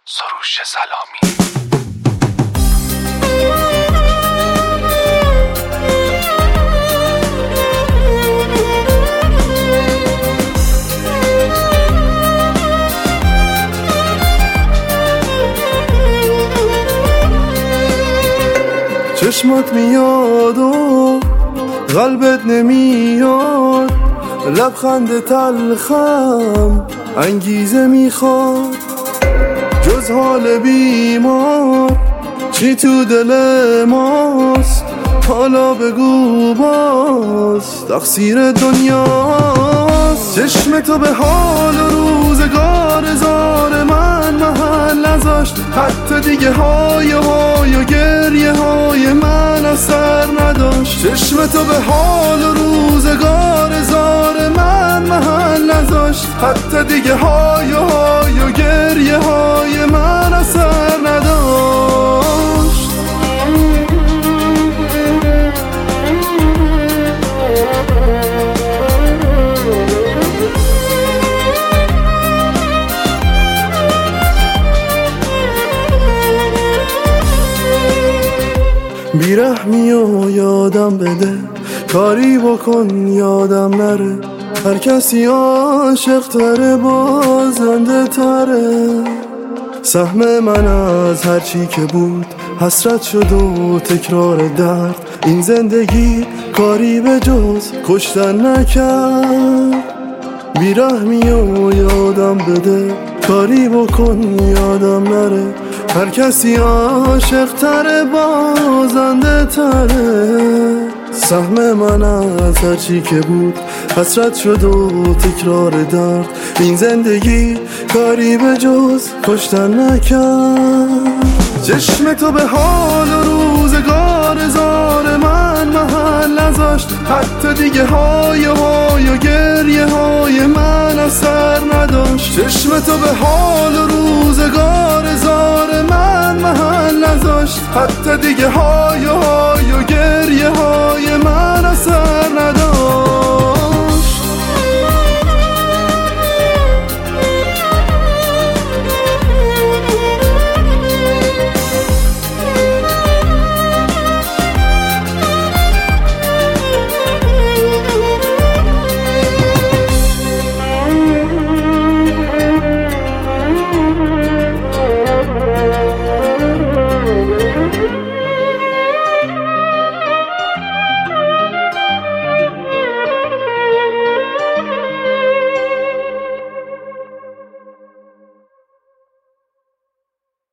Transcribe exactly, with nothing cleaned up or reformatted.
سروش سلامی. چشمات میاد و قلبت نمیاد، لبخند تلخم انگیزه میخواد، جز حال بیمار چی تو دل ماست؟ حالا بگو باز تقصیر دنیاست. چشم تو به حال و روزگار زار من محل نذاشت، حتی دیگه های های و گریه های من اثر نداشت. چشم تو به حال و روزگار زار من محل نذاشت، حتی دیگه های های و گریه های من اثر نداشت. بیرحمی و یادم بده، کاری بکن یادم نره، هر کسی عاشق تره بازنده تره. سهم من از هر چی که بود حسرت شد و تکرار درد، این زندگی کاری به جز کشتن نکرد. بیرحمی و یادم بده، کاری بکن یادم نره، هر کسی عاشق تره بازنده تره. سهم من از هر چی که بود حسرت شد و تکرار درد، این زندگی کاری به جز کشتن نکرد. چشم تو به حال و روزگار زار من محل نذاشت، حتی دیگه های های و گریه های من اثر نداشت. چشم تو به حال و روزگار زار من محل نذاشت، حتی دیگه های های و گریه های